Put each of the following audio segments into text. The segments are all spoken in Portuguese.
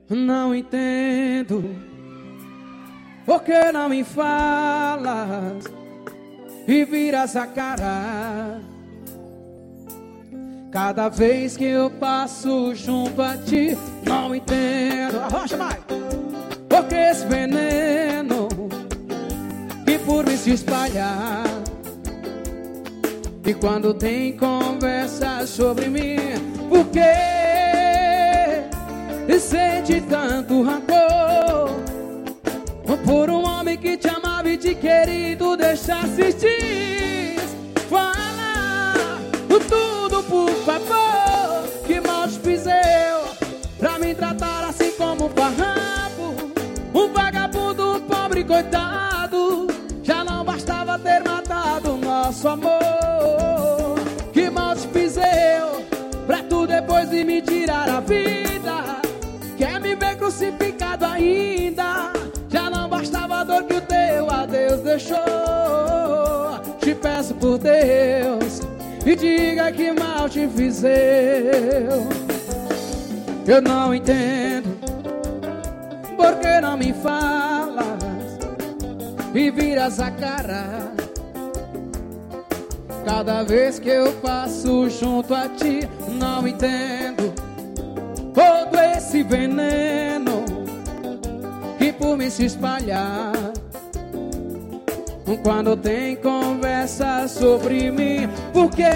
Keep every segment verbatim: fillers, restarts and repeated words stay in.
Não entendo por que não me falas e viras a cara cada vez que eu passo junto a ti. Não entendo, arrocha mais, porque esse veneno que por mim se espalha, e quando tem conversa sobre mim, por que sente tanto rancor por um homem que te amava e te queria e tu deixasse te falar tudo, por favor. Que mal te fiz eu pra me tratar assim como um farrapo, um vagabundo, um pobre coitado? Já não bastava ter matado o nosso amor. Que mal te fiz eu pra tu depois de me tirar a vida? Quer me ver crucificado ainda? Já não bastava a dor que o teu adeus deixou. Te peço por Deus, e diga que mal te fiz eu. Eu não entendo por que não me falas e viras a cara cada vez que eu passo junto a ti. Não entendo todo esse veneno que por mim se espalha quando tem conversa sobre mim. Por que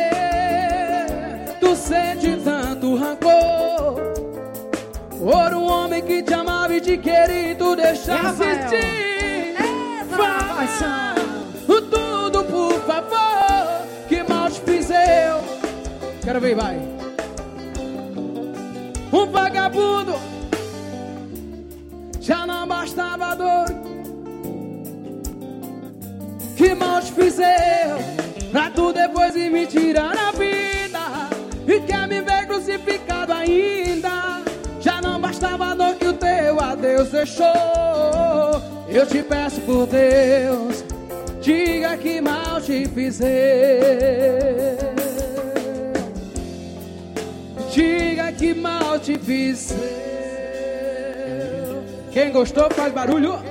tu sente tanto rancor por um homem que te amava e te queria e tu deixasse te falar tudo, por favor. Que mal te fiz eu? Quero ver, vai. Um vagabundo, já não bastava a dor. Que mal te fiz eu pra tu depois de me tirar a vida? E quer me ver crucificado ainda? Já não bastava a dor que o teu adeus deixou. Eu te peço por Deus, diga que mal te fiz eu. Diga que mal te fiz eu. Quem gostou faz barulho.